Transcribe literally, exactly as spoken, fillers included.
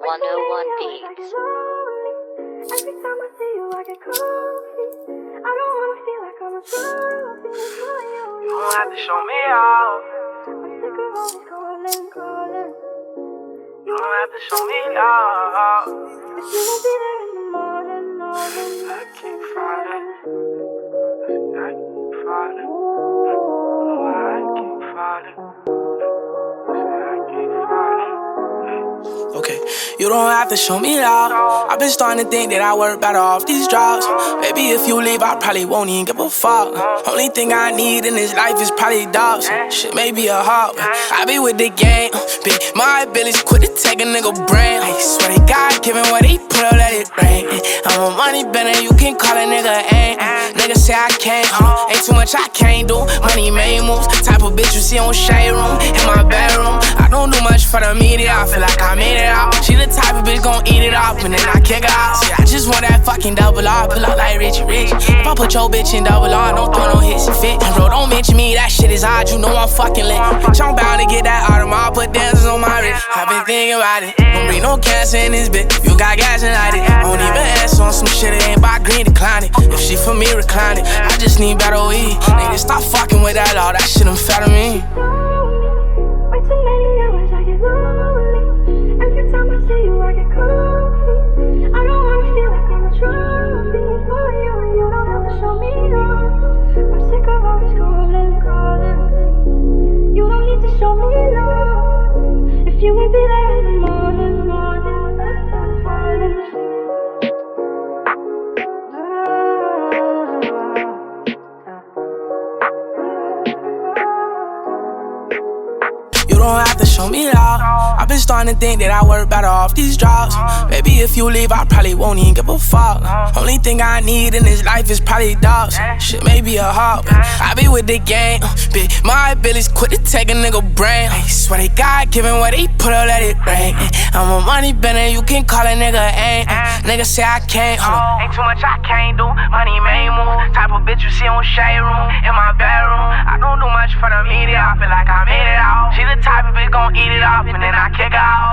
one oh one Beats. Every time I see you, I get coffee. I don't wanna feel like I'm a trophy. You don't have to show me out. I'm sick of always calling, calling. You don't have to show me out. But you won't be there in the morning, morning. I keep falling. I keep falling. I keep falling. I keep falling. Okay, you don't have to show me love. I've been starting to think that I work better off these drugs. Maybe if you leave, I probably won't even give a fuck. Only thing I need in this life is probably dogs. Shit, maybe a hug. I be with the gang. Big my abilities, quit to take a nigga brain. I swear to God, giving what he put up, let it rain. I'm a money bender, you can call a nigga ain't. Nigga say I can't, uh, ain't too much I can't do. Money made moves, type of bitch you see on shade room. In my bedroom, I don't do much for the media. I feel like I made it out. She the type of bitch gon' eat it up and then I kick her out. See, I just want that fucking double R, pull up like Richie Rich. If I put your bitch in double R, don't throw no hits and fit. And bro, don't mention me, that shit is odd, you know I'm fucking lit. Bitch, I'm bound to get that Audemars, put dancers on my wrist. I've been thinking about it, don't bring no cancer in this bitch. You got gas and light it, I don't even answer on some shit, it ain't by green, decline it. If she for me, recline it, I just need better weed. Nigga, stop fucking with that law, that shit amphetamine. Way too many hours, I get lonely. Every time I see you, I get coffee. I don't wanna feel like I'm a trophy for you, and you don't have to show me love. I'm sick of always calling, calling. You don't need to show me love. If you won't be there in the morning, morning, I'm falling. You don't have to show me love. I've been starting to think that I work better off these drugs. Maybe if you leave, I probably won't even give a fuck. Only thing I need in this life is probably dogs. Shit, maybe a hug. I be with the gang. Big my abilities, quit to take a nigga brain. I swear to God, giving what he put up, let it rain. I'm a money bender, you can call a nigga ain't. Nigga say I can't. Uh, ain't too much I can't do. Money made moves. Type of bitch you see on shade room. In my bedroom, I don't do much for the media. I feel like I made it out. She the type of bitch gon' eat it up and then I kick her out.